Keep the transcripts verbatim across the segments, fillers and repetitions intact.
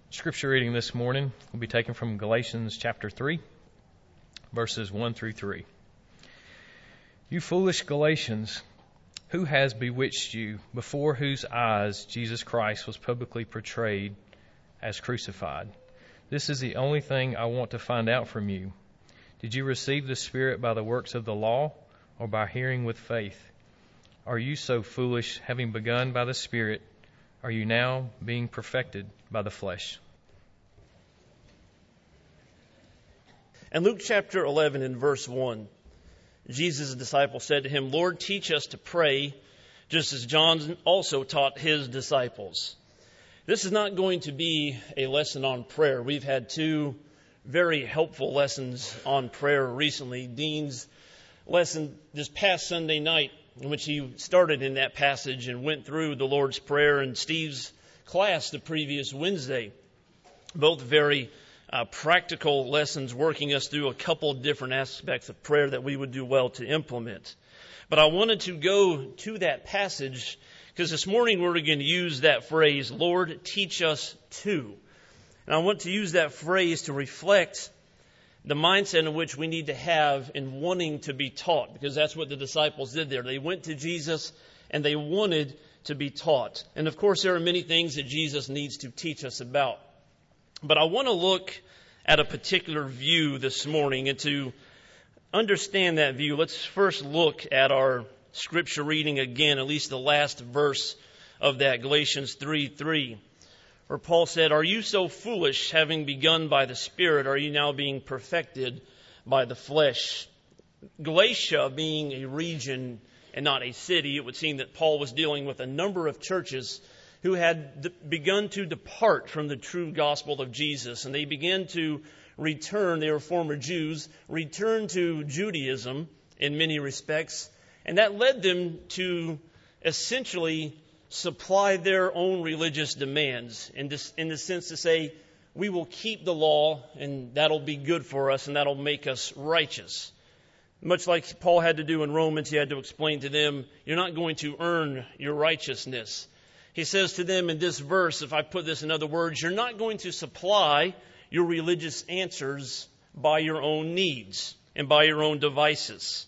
Scripture reading this morning will be taken from Galatians chapter three, verses one through three. You foolish Galatians, who has bewitched you, before whose eyes Jesus Christ was publicly portrayed as crucified? This is the only thing I want to find out from you. Did you receive the Spirit by the works of the law, or by hearing with faith? Are you so foolish, having begun by the Spirit? Are you now being perfected by the flesh? In Luke chapter eleven and verse one, Jesus' disciple said to him, Lord, teach us to pray, just as John also taught his disciples. This is not going to be a lesson on prayer. We've had two very helpful lessons on prayer recently. Dean's lesson this past Sunday night, in which he started in that passage and went through the Lord's Prayer, and Steve's class the previous Wednesday. Both very uh, practical lessons working us through a couple different aspects of prayer that we would do well to implement. But I wanted to go to that passage because this morning we're going to use that phrase, Lord, teach us to. And I want to use that phrase to reflect the mindset in which we need to have in wanting to be taught, because that's what the disciples did there. They went to Jesus and they wanted to be taught. And of course, there are many things that Jesus needs to teach us about. But I want to look at a particular view this morning, and to understand that view, let's first look at our scripture reading again, at least the last verse of that, Galatians three three. Where Paul said, Are you so foolish, having begun by the Spirit, are you now being perfected by the flesh? Galatia being a region and not a city, it would seem that Paul was dealing with a number of churches who had d- begun to depart from the true gospel of Jesus. And they began to return, they were former Jews, return to Judaism in many respects. And that led them to essentially supply their own religious demands in, this, in the sense to say, we will keep the law and that'll be good for us and that'll make us righteous. Much like Paul had to do in Romans, he had to explain to them, you're not going to earn your righteousness. He says to them in this verse, if I put this in other words, you're not going to supply your religious answers by your own needs and by your own devices.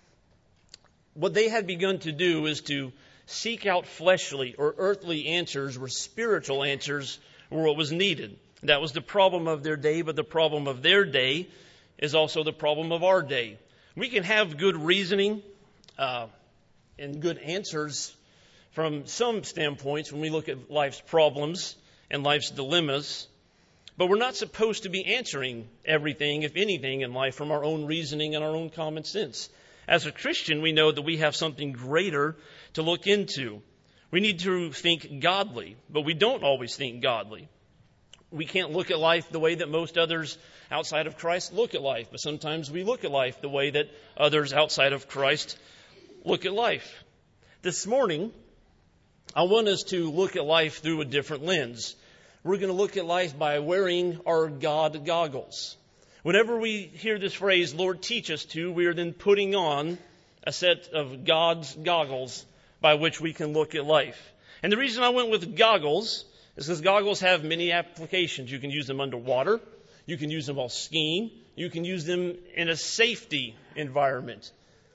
What they had begun to do is to seek out fleshly or earthly answers where spiritual answers were what was needed. That was the problem of their day, but the problem of their day is also the problem of our day. We can have good reasoning uh, and good answers from some standpoints when we look at life's problems and life's dilemmas, but we're not supposed to be answering everything, if anything, in life from our own reasoning and our own common sense. As a Christian, we know that we have something greater to look into. We need to think godly, but we don't always think godly. We can't look at life the way that most others outside of Christ look at life, but sometimes we look at life the way that others outside of Christ look at life. This morning, I want us to look at life through a different lens. We're going to look at life by wearing our God goggles. Whenever we hear this phrase, Lord, teach us to, we are then putting on a set of God's goggles by which we can look at life. And the reason I went with goggles is because goggles have many applications. You can use them underwater. You can use them while skiing. You can use them in a safety environment.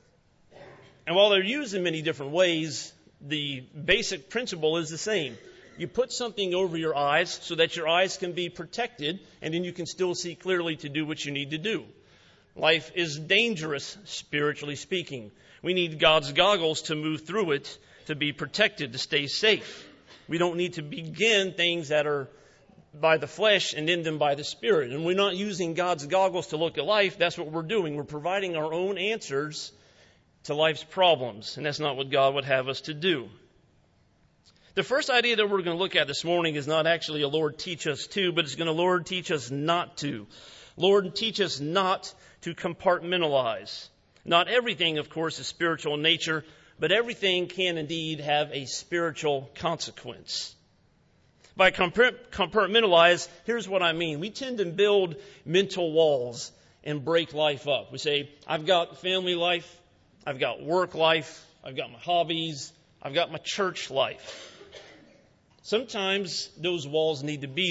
And while they're used in many different ways, the basic principle is the same. You put something over your eyes so that your eyes can be protected, and then you can still see clearly to do what you need to do. Life is dangerous, spiritually speaking. We need God's goggles to move through it, to be protected, to stay safe. We don't need to begin things that are by the flesh and end them by the Spirit. And we're not using God's goggles to look at life. That's what we're doing. We're providing our own answers to life's problems, and that's not what God would have us to do. The first idea that we're going to look at this morning is not actually a Lord teach us to, but it's going to Lord teach us not to. Lord teach us not to compartmentalize. Not everything, of course, is spiritual in nature, but everything can indeed have a spiritual consequence. By compartmentalize, here's what I mean. We tend to build mental walls and break life up. We say, I've got family life, I've got work life, I've got my hobbies, I've got my church life. Sometimes those walls need to be there.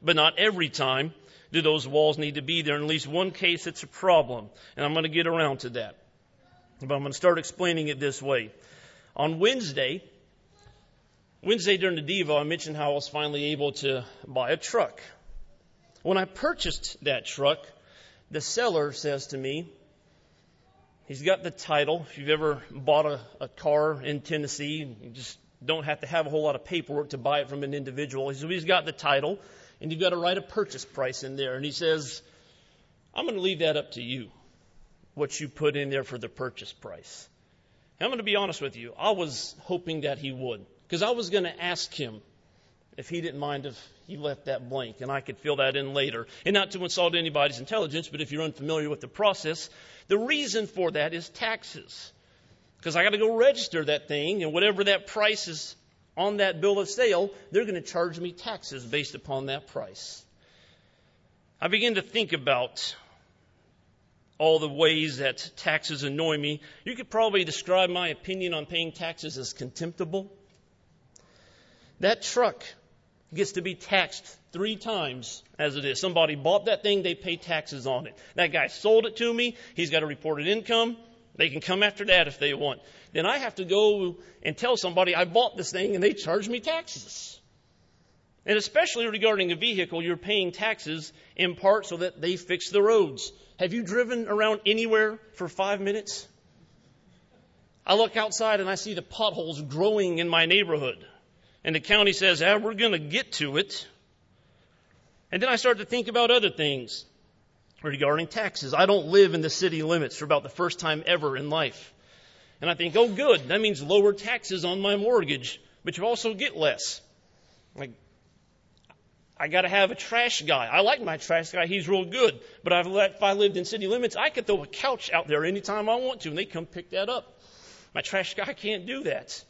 But not every time do those walls need to be there. In at least one case, it's a problem. And I'm going to get around to that. But I'm going to start explaining it this way. On Wednesday, Wednesday during the Devo, I mentioned how I was finally able to buy a truck. When I purchased that truck, the seller says to me, he's got the title. If you've ever bought a, a car in Tennessee, you just don't have to have a whole lot of paperwork to buy it from an individual. So he's got the title, and you've got to write a purchase price in there. And he says, I'm going to leave that up to you, what you put in there for the purchase price. And I'm going to be honest with you. I was hoping that he would, because I was going to ask him if he didn't mind if he left that blank, and I could fill that in later. And not to insult anybody's intelligence, but if you're unfamiliar with the process, the reason for that is taxes. Because I got to go register that thing, and whatever that price is on that bill of sale, they're going to charge me taxes based upon that price. I begin to think about all the ways that taxes annoy me. You could probably describe my opinion on paying taxes as contemptible. That truck gets to be taxed three times as it is. Somebody bought that thing, they pay taxes on it. That guy sold it to me, he's got a reported income. They can come after that if they want. Then I have to go and tell somebody I bought this thing and they charge me taxes. And especially regarding a vehicle, you're paying taxes in part so that they fix the roads. Have you driven around anywhere for five minutes? I look outside and I see the potholes growing in my neighborhood. And the county says, ah, we're going to get to it. And then I start to think about other things regarding taxes. I don't live in the city limits for about the first time ever in life. And I think, oh, good, that means lower taxes on my mortgage, but you also get less. Like, I got to have a trash guy. I like my trash guy. He's real good. But if I lived in city limits, I could throw a couch out there anytime I want to, and they come pick that up. My trash guy can't do that.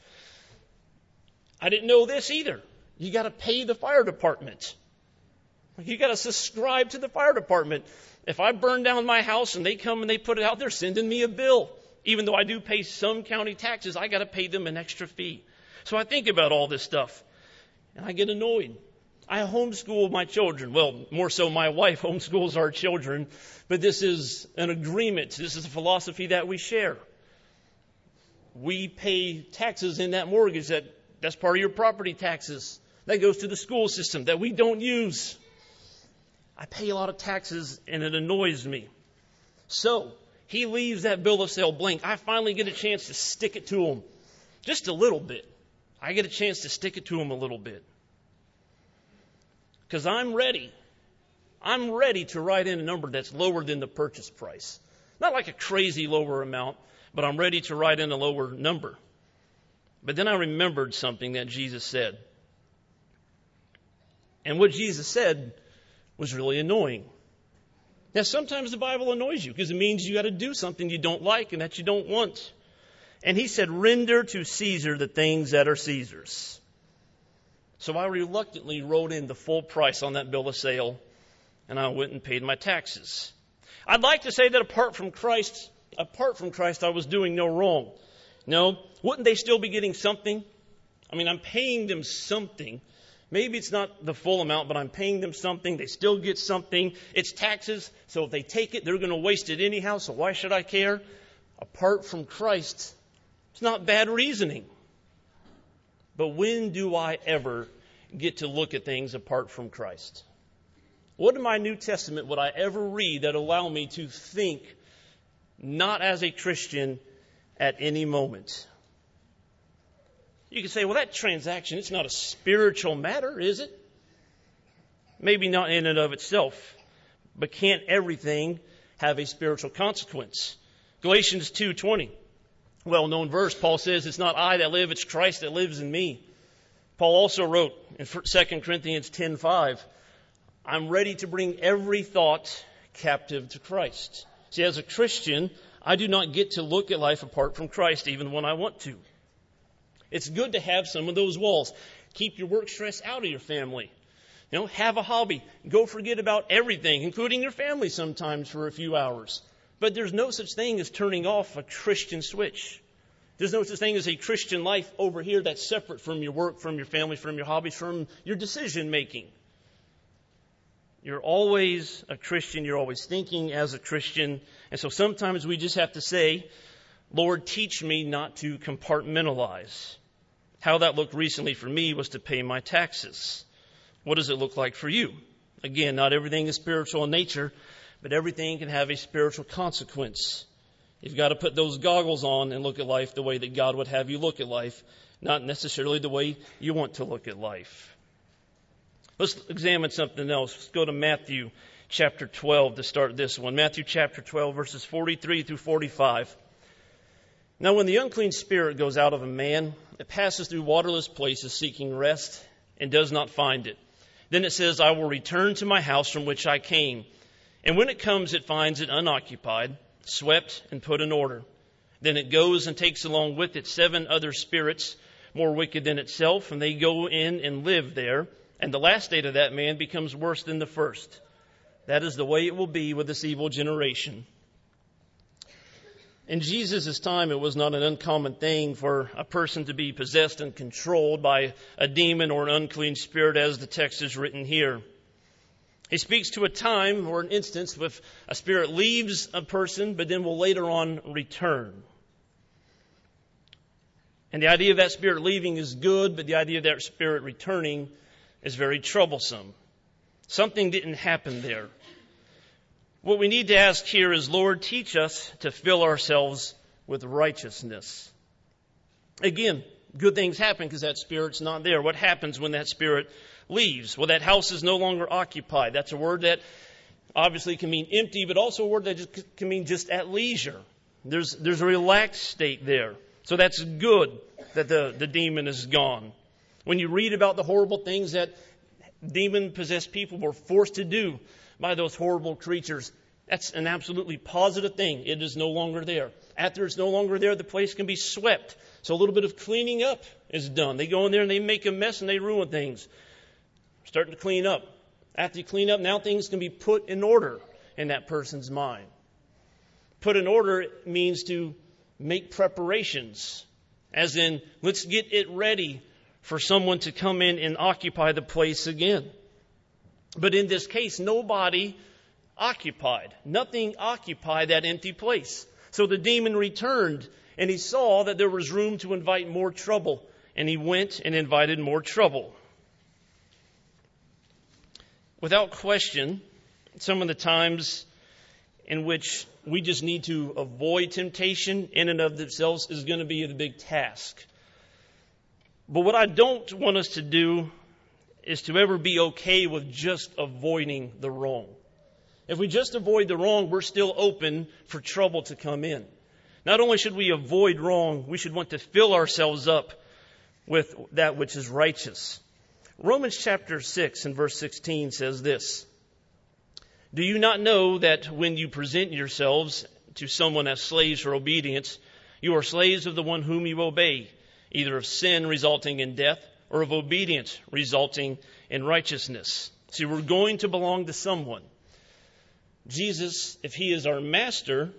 I didn't know this either. You got to pay the fire department. You got to subscribe to the fire department. If I burn down my house and they come and they put it out, they're sending me a bill. Even though I do pay some county taxes, I got to pay them an extra fee. So I think about all this stuff, and I get annoyed. I homeschool my children. Well, more so my wife homeschools our children, but this is an agreement. This is a philosophy that we share. We pay taxes in that mortgage. That, that's part of your property taxes. That goes to the school system that we don't use. I pay a lot of taxes, and it annoys me. So he leaves that bill of sale blank. I finally get a chance to stick it to him just a little bit. I get a chance to stick it to him a little bit. Because I'm ready. I'm ready to write in a number that's lower than the purchase price. Not like a crazy lower amount, but I'm ready to write in a lower number. But then I remembered something that Jesus said. And what Jesus said was really annoying. Now, sometimes the Bible annoys you because it means you got to do something you don't like and that you don't want. And he said, render to Caesar the things that are Caesar's. So I reluctantly wrote in the full price on that bill of sale, and I went and paid my taxes. I'd like to say that apart from Christ, apart from Christ, I was doing no wrong. No, wouldn't they still be getting something? I mean, I'm paying them something. Maybe it's not the full amount, but I'm paying them something. They still get something. It's taxes, so if they take it, they're going to waste it anyhow, so why should I care? Apart from Christ, it's not bad reasoning. But when do I ever get to look at things apart from Christ? What in my New Testament would I ever read that allow me to think not as a Christian at any moment? You can say, well, that transaction, it's not a spiritual matter, is it? Maybe not in and of itself. But can't everything have a spiritual consequence? Galatians two twenty. Well-known verse, Paul says, it's not I that live, it's Christ that lives in me. Paul also wrote in Second Corinthians ten five, I'm ready to bring every thought captive to Christ. See, as a Christian, I do not get to look at life apart from Christ, even when I want to. It's good to have some of those walls. Keep your work stress out of your family. You know, have a hobby. Go forget about everything, including your family sometimes for a few hours. But there's no such thing as turning off a Christian switch. There's no such thing as a Christian life over here that's separate from your work, from your family, from your hobbies, from your decision making. You're always a Christian. You're always thinking as a Christian. And so sometimes we just have to say, Lord, teach me not to compartmentalize. How that looked recently for me was to pay my taxes. What does it look like for you? Again, not everything is spiritual in nature, but everything can have a spiritual consequence. You've got to put those goggles on and look at life the way that God would have you look at life, not necessarily the way you want to look at life. Let's examine something else. Let's go to Matthew chapter twelve to start this one. Matthew chapter twelve, verses forty-three through forty-five. Now when the unclean spirit goes out of a man, it passes through waterless places seeking rest and does not find it. Then it says, I will return to my house from which I came. And when it comes, it finds it unoccupied, swept, and put in order. Then it goes and takes along with it seven other spirits more wicked than itself, and they go in and live there. And the last state of that man becomes worse than the first. That is the way it will be with this evil generation. In Jesus' time, it was not an uncommon thing for a person to be possessed and controlled by a demon or an unclean spirit, as the text is written here. He speaks to a time or an instance with a spirit leaves a person, but then will later on return. And the idea of that spirit leaving is good, but the idea of that spirit returning is very troublesome. Something didn't happen there. What we need to ask here is, Lord, teach us to fill ourselves with righteousness. Again, good things happen because that spirit's not there. What happens when that spirit leaves? Well, that house is no longer occupied. That's a word that obviously can mean empty, but also a word that just can mean just at leisure. There's, there's a relaxed state there. So that's good that the, the demon is gone. When you read about the horrible things that demon-possessed people were forced to do by those horrible creatures, that's an absolutely positive thing. It is no longer there. After it's no longer there, the place can be swept. So a little bit of cleaning up is done. They go in there and they make a mess and they ruin things. Starting to clean up. After you clean up, now things can be put in order in that person's mind. Put in order means to make preparations. As in, let's get it ready for someone to come in and occupy the place again. But in this case, nobody occupied. Nothing occupied that empty place. So the demon returned, and he saw that there was room to invite more trouble. And he went and invited more trouble. Without question, some of the times in which we just need to avoid temptation in and of themselves is going to be a big task. But what I don't want us to do is to ever be okay with just avoiding the wrong. If we just avoid the wrong, we're still open for trouble to come in. Not only should we avoid wrong, we should want to fill ourselves up with that which is righteous. Romans chapter six and verse sixteen says this, Do you not know that when you present yourselves to someone as slaves for obedience, you are slaves of the one whom you obey, either of sin resulting in death or of obedience resulting in righteousness? See, we're going to belong to someone. Jesus, if he is our master,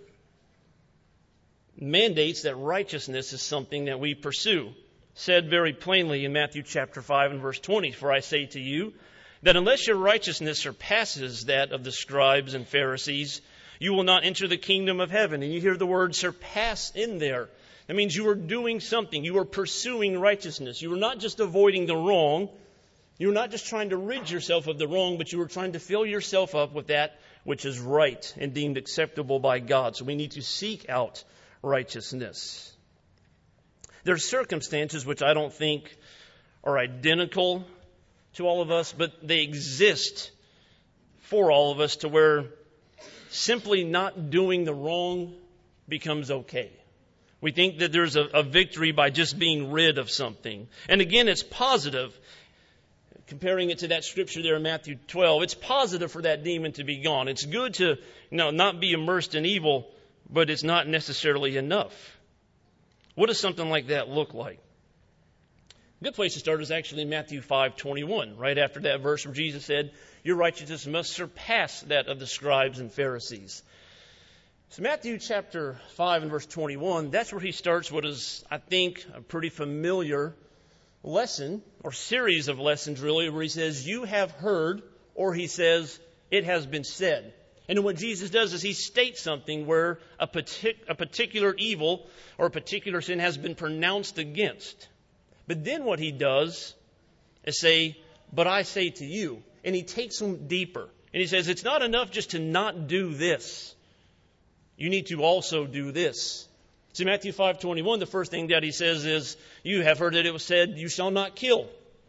mandates that righteousness is something that we pursue. Said very plainly in Matthew chapter five and verse twenty, For I say to you that unless your righteousness surpasses that of the scribes and Pharisees, you will not enter the kingdom of heaven. And you hear the word surpass in there. That means you are doing something. You are pursuing righteousness. You are not just avoiding the wrong. You are not just trying to rid yourself of the wrong, but you are trying to fill yourself up with that which is right and deemed acceptable by God. So we need to seek out righteousness. There are circumstances which I don't think are identical to all of us, but they exist for all of us to where simply not doing the wrong becomes okay. We think that there's a, a victory by just being rid of something. And again, it's positive. Comparing it to that scripture there in Matthew twelve, it's positive for that demon to be gone. It's good to, you know, not be immersed in evil, but it's not necessarily enough. What does something like that look like? A good place to start is actually Matthew five twenty-one, right after that verse where Jesus said, Your righteousness must surpass that of the scribes and Pharisees. So Matthew chapter five and verse twenty-one, that's where he starts what is, I think, a pretty familiar lesson, or series of lessons really, where he says, You have heard, or he says, It has been said. And then what Jesus does is he states something where a, partic- a particular evil or a particular sin has been pronounced against. But then what he does is say, but I say to you. And he takes them deeper. And he says, it's not enough just to not do this. You need to also do this. So Matthew five twenty-one, the first thing that he says is, you have heard that it was said, you shall not kill.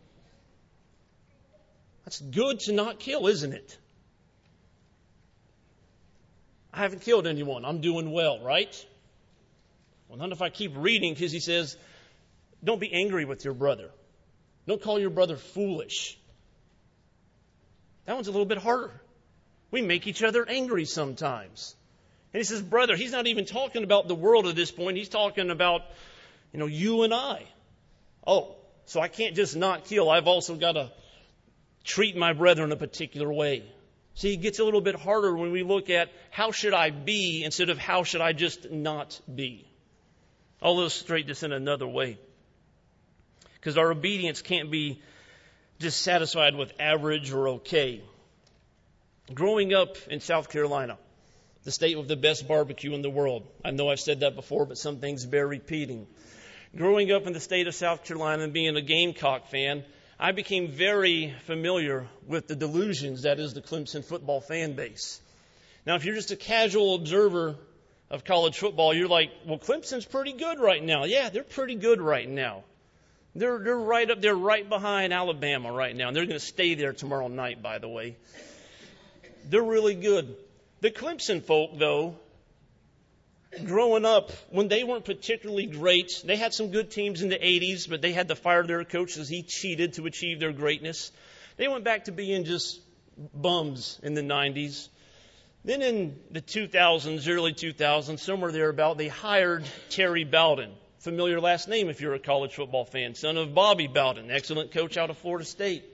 That's good to not kill, isn't it? I haven't killed anyone. I'm doing well, right? Well, not if I keep reading, because he says, don't be angry with your brother. Don't call your brother foolish. That one's a little bit harder. We make each other angry sometimes. And he says, brother, he's not even talking about the world at this point. He's talking about, you know, you and I. Oh, so I can't just not kill. I've also got to treat my brother in a particular way. See, it gets a little bit harder when we look at how should I be instead of how should I just not be. I'll illustrate this in another way. Because our obedience can't be just satisfied with average or okay. Growing up in South Carolina, the state with the best barbecue in the world. I know I've said that before, but some things bear repeating. Growing up in the state of South Carolina and being a Gamecock fan, I became very familiar with the delusions that is the Clemson football fan base. Now, if you're just a casual observer of college football, you're like, well, Clemson's pretty good right now. Yeah, they're pretty good right now. They're they're right up there, right behind Alabama right now. And they're going to stay there tomorrow night, by the way. They're really good. The Clemson folk, though, growing up, when they weren't particularly great, they had some good teams in the eighties, but they had to fire their coach as he cheated to achieve their greatness. They went back to being just bums in the nineties. Then in the two thousands, early two thousands, somewhere thereabout, they hired Terry Bowden. Familiar last name if you're a college football fan. Son of Bobby Bowden, excellent coach out of Florida State.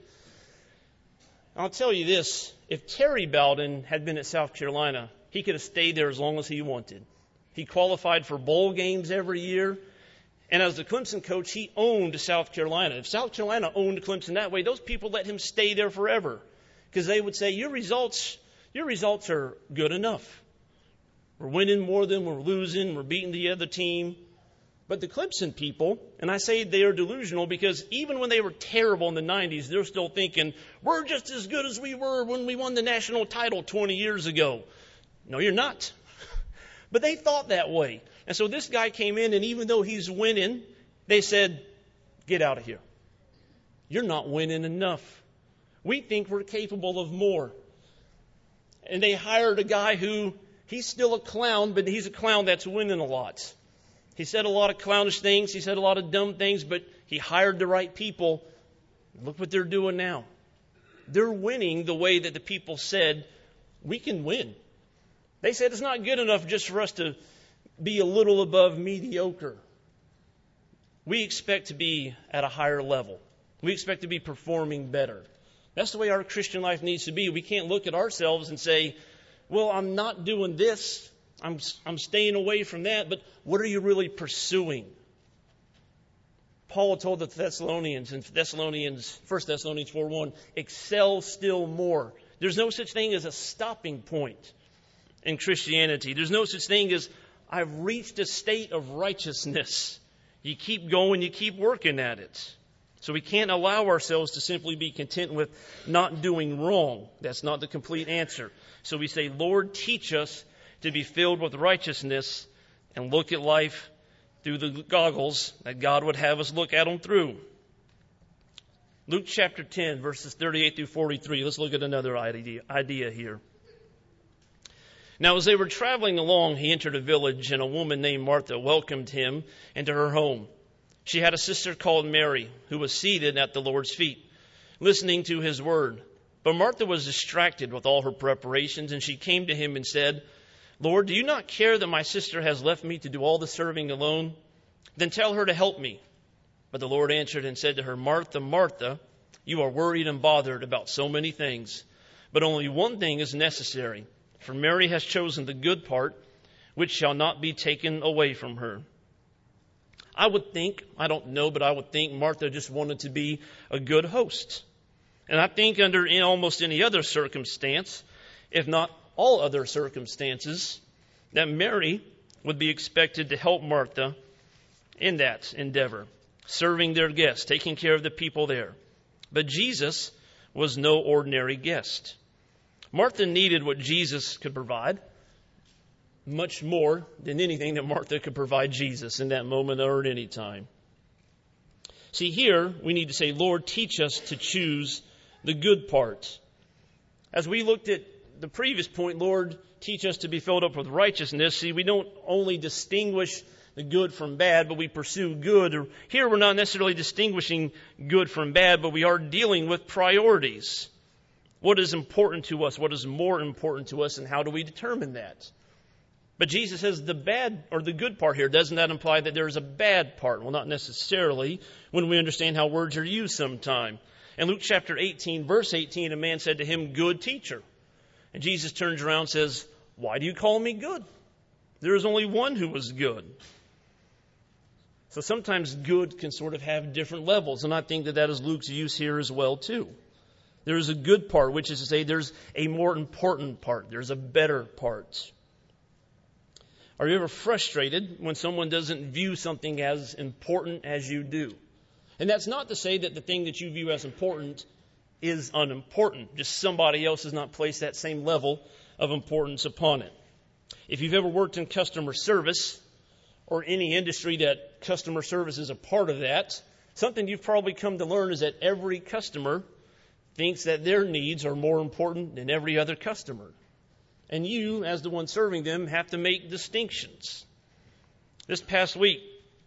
I'll tell you this, if Terry Bowden had been at South Carolina, he could have stayed there as long as he wanted. He qualified for bowl games every year. And as the Clemson coach, he owned South Carolina. If South Carolina owned Clemson that way, those people let him stay there forever. Because they would say, your results, your results are good enough. We're winning more than we're losing. We're beating the other team. But the Clemson people, and I say they are delusional because even when they were terrible in the nineties, they're still thinking, we're just as good as we were when we won the national title twenty years ago. No, you're not. But they thought that way. And so this guy came in, and even though he's winning, they said, get out of here. You're not winning enough. We think we're capable of more. And they hired a guy who, he's still a clown, but he's a clown that's winning a lot. He said a lot of clownish things. He said a lot of dumb things, but he hired the right people. Look what they're doing now. They're winning the way that the people said we can win. They said it's not good enough just for us to be a little above mediocre. We expect to be at a higher level. We expect to be performing better. That's the way our Christian life needs to be. We can't look at ourselves and say, well, I'm not doing this. I'm I'm staying away from that, but what are you really pursuing? Paul told the Thessalonians in Thessalonians, First Thessalonians four one, excel still more. There's no such thing as a stopping point in Christianity. There's no such thing as I've reached a state of righteousness. You keep going, you keep working at it. So we can't allow ourselves to simply be content with not doing wrong. That's not the complete answer. So we say, Lord, teach us to be filled with righteousness and look at life through the goggles that God would have us look at them through. Luke chapter ten, verses thirty-eight through forty-three. Let's look at another idea, idea here. Now, as they were traveling along, he entered a village, and a woman named Martha welcomed him into her home. She had a sister called Mary, who was seated at the Lord's feet, listening to his word. But Martha was distracted with all her preparations, and she came to him and said, Lord, do you not care that my sister has left me to do all the serving alone? Then tell her to help me. But the Lord answered and said to her, Martha, Martha, you are worried and bothered about so many things, but only one thing is necessary. For Mary has chosen the good part, which shall not be taken away from her. I would think, I don't know, but I would think Martha just wanted to be a good host. And I think under in almost any other circumstance, if not all other circumstances, that Mary would be expected to help Martha in that endeavor, serving their guests, taking care of the people there. But Jesus was no ordinary guest. Martha needed what Jesus could provide, much more than anything that Martha could provide Jesus in that moment or at any time. See, here we need to say, Lord, teach us to choose the good part. As we looked at the previous point, Lord, teach us to be filled up with righteousness. See, we don't only distinguish the good from bad, but we pursue good. Here we're not necessarily distinguishing good from bad, but we are dealing with priorities. What is important to us? What is more important to us? And how do we determine that? But Jesus says the bad or the good part here. Doesn't that imply that there is a bad part? Well, not necessarily when we understand how words are used sometime. In Luke chapter eighteen, verse eighteen, a man said to him, "Good teacher." And Jesus turns around and says, "Why do you call me good? There is only one who was good." So sometimes good can sort of have different levels. And I think that that is Luke's use here as well, too. There is a good part, which is to say there's a more important part. There's a better part. Are you ever frustrated when someone doesn't view something as important as you do? And that's not to say that the thing that you view as important is unimportant. Just somebody else has not placed that same level of importance upon it. If you've ever worked in customer service or any industry that customer service is a part of that, something you've probably come to learn is that every customer thinks that their needs are more important than every other customer. And you, as the one serving them, have to make distinctions. This past week,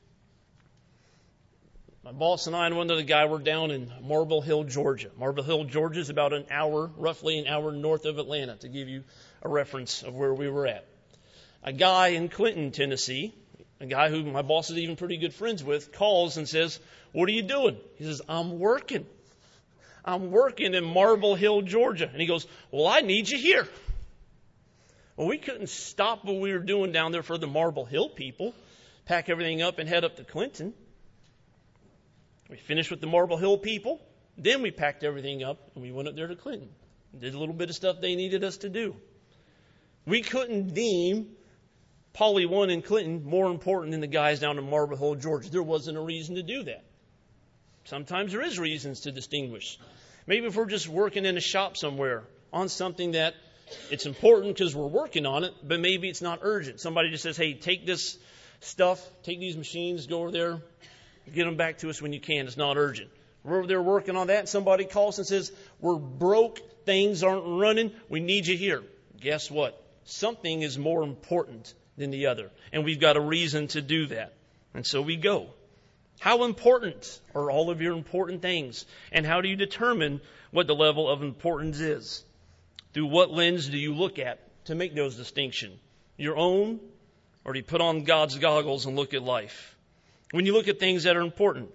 my boss and I and one other guy were down in Marble Hill, Georgia. Marble Hill, Georgia is about an hour, roughly an hour north of Atlanta, to give you a reference of where we were at. A guy in Clinton, Tennessee, a guy who my boss is even pretty good friends with, calls and says, "What are you doing?" He says, "I'm working. I'm working in Marble Hill, Georgia." And he goes, "Well, I need you here." Well, we couldn't stop what we were doing down there for the Marble Hill people, pack everything up and head up to Clinton. We finished with the Marble Hill people. Then we packed everything up and we went up there to Clinton. Did a little bit of stuff they needed us to do. We couldn't deem Poly one in Clinton more important than the guys down in Marble Hill, Georgia. There wasn't a reason to do that. Sometimes there is reasons to distinguish. Maybe if we're just working in a shop somewhere on something that it's important because we're working on it, but maybe it's not urgent. Somebody just says, "Hey, take this stuff, take these machines, go over there, get them back to us when you can. It's not urgent." We're over there working on that, and somebody calls and says, "We're broke, things aren't running, we need you here." Guess what? Something is more important than the other, and we've got a reason to do that. And so we go. How important are all of your important things? And how do you determine what the level of importance is? Through what lens do you look at to make those distinctions? Your own, or do you put on God's goggles and look at life? When you look at things that are important,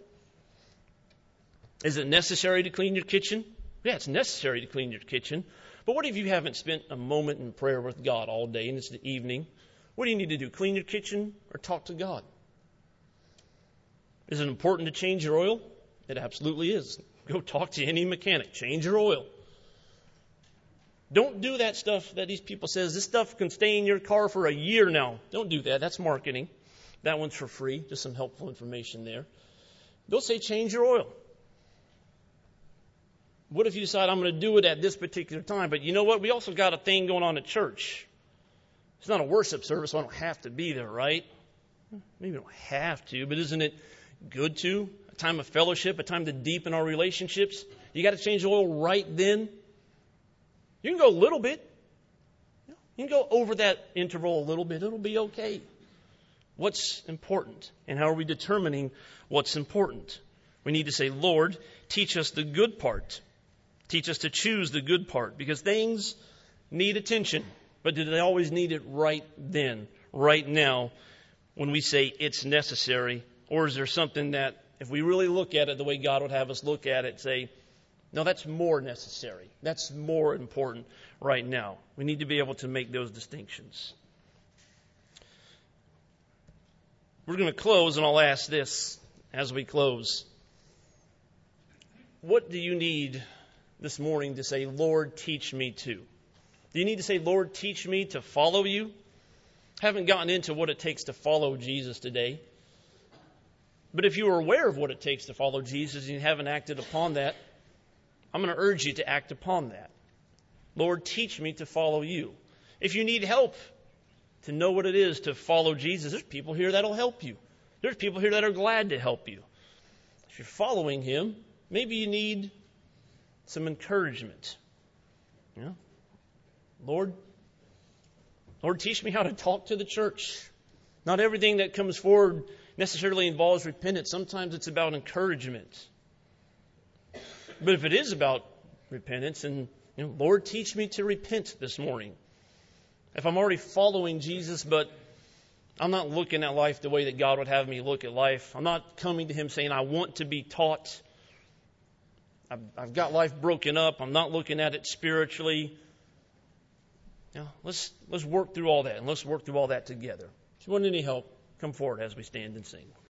is it necessary to clean your kitchen? Yeah, it's necessary to clean your kitchen. But what if you haven't spent a moment in prayer with God all day and it's the evening? What do you need to do? Clean your kitchen or talk to God? Is it important to change your oil? It absolutely is. Go talk to any mechanic. Change your oil. Don't do that stuff that these people says, this stuff can stay in your car for a year now. Don't do that. That's marketing. That one's for free. Just some helpful information there. They'll say change your oil. What if you decide I'm going to do it at this particular time? But you know what? We also got a thing going on at church. It's not a worship service, so I don't have to be there, right? Maybe I don't have to, but isn't it good to? A time of fellowship, a time to deepen our relationships. You got to change the oil right then. You can go a little bit. You can go over that interval a little bit. It'll be okay. What's important? And how are we determining what's important? We need to say, Lord, teach us the good part. Teach us to choose the good part. Because things need attention. But do they always need it right then, right now, when we say it's necessary? Or is there something that, if we really look at it the way God would have us look at it, say, no, that's more necessary. That's more important right now. We need to be able to make those distinctions. We're going to close, and I'll ask this as we close. What do you need this morning to say, Lord, teach me to? Do you need to say, Lord, teach me to follow you? Haven't gotten into what it takes to follow Jesus today. But if you are aware of what it takes to follow Jesus and you haven't acted upon that, I'm going to urge you to act upon that. Lord, teach me to follow you. If you need help to know what it is to follow Jesus, there's people here that will help you. There's people here that are glad to help you. If you're following him, maybe you need some encouragement. You know? Lord, Lord, teach me how to talk to the church. Not everything that comes forward necessarily involves repentance. Sometimes it's about encouragement. But if it is about repentance, and you know, Lord, teach me to repent this morning. If I'm already following Jesus, but I'm not looking at life the way that God would have me look at life. I'm not coming to him saying, I want to be taught. I've, I've got life broken up. I'm not looking at it spiritually. You know, let's, let's work through all that, and let's work through all that together. If you want any help, come forward as we stand and sing.